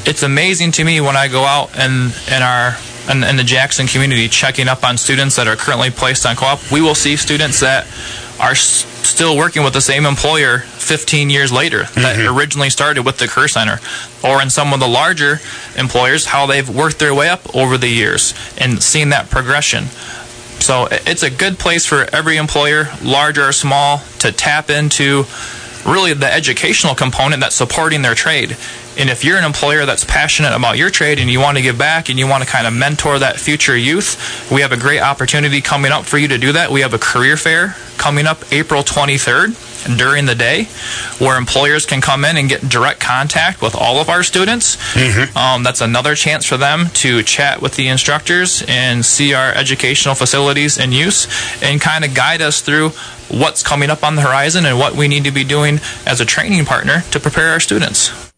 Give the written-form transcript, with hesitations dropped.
it's amazing to me when I go out in the Jackson community checking up on students that are currently placed on co-op. We will see students that are still working with the same employer 15 years later that originally started with the Career Center. Or in some of the larger employers, how they've worked their way up over the years and seen that progression. So it's a good place for every employer, large or small, to tap into really the educational component that's supporting their trade. And if you're an employer that's passionate about your trade and you want to give back and you want to kind of mentor that future youth, we have a great opportunity coming up for you to do that. We have a career fair coming up April 23rd during the day where employers can come in and get direct contact with all of our students. That's another chance for them to chat with the instructors and see our educational facilities in use and kind of guide us through what's coming up on the horizon and what we need to be doing as a training partner to prepare our students.